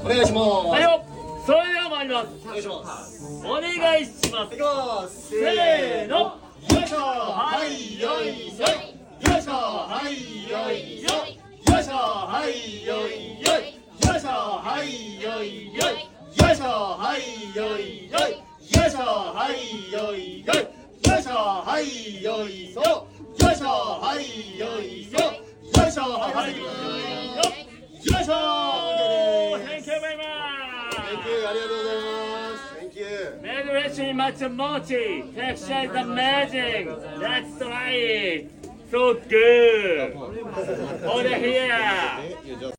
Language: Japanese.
お願いします。 はいよ。それでは参ります。 お願いします。 お願いします。 いきます。 せーの。 よいしょ。はいよいしょ。よいしょ。はいよいしょ。よいしょ。はいよいよい。よいしょ。はいよいよい。よいしょ。はいよいよい。よいしょ。はいよいよい。よいしょ。はいよいしょ。よいしょ。はいよいしょ。よいしょ。はいよいよい。よいしょ。 Thank you very much. Thank you. ありがとうございます。Thank you. Medicine Matsumochi. Texture is amazing. Let's try it. So good. Over here.